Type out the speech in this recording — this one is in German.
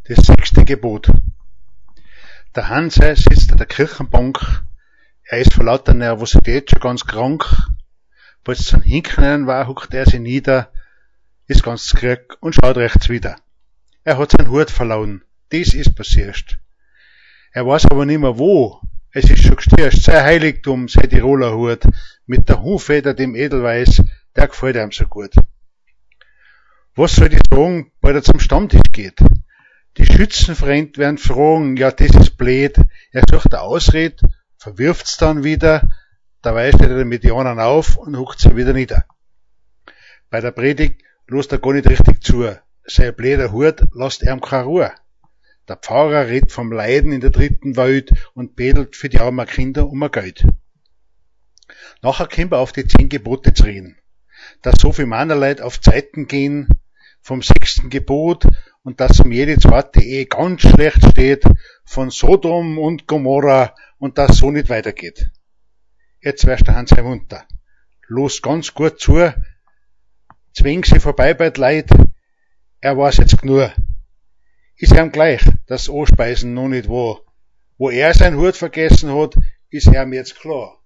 Das 6. Gebot. Der Hanse sitzt an der Kirchenbank. Er ist vor lauter Nervosität schon ganz krank. Als es dann hinknallen war, huckt er sich nieder, ist ganz krieg und schaut rechts wieder. Er hat seinen Hut verloren. Das ist passiert. Er weiß aber nicht mehr wo. Es ist schon gestürzt. Sein Heiligtum, sein Tiroler Hut, mit der Hufeder, dem Edelweiß, der gefällt ihm so gut. Was soll ich sagen, weil er zum Stammtisch geht? Die Schützenfreund werden fragen, ja, das ist blöd. Er sucht eine Ausrede, verwirft's dann wieder, dabei steht er mit den anderen auf und huckt sie wieder nieder. Bei der Predigt lässt er gar nicht richtig zu. Sein blöder Hut lässt ihm keine Ruhe. Der Pfarrer redet vom Leiden in der dritten Welt und bettelt für die armen Kinder um ein Geld. Nachher kommen wir auf die 10 Gebote zu reden. Dass so viele Männerleute auf Zeiten gehen, vom 6. Gebot und dass um jede zweite Ehe ganz schlecht steht, von Sodom und Gomorra und dass so nicht weitergeht. Jetzt wärst der Hans munter. Los ganz gut zu, zwing sie vorbei bei den Leid, er weiß jetzt genug. Ist ihm gleich, dass Anspeisen noch nicht war. Wo er sein Hut vergessen hat, ist ihm jetzt klar.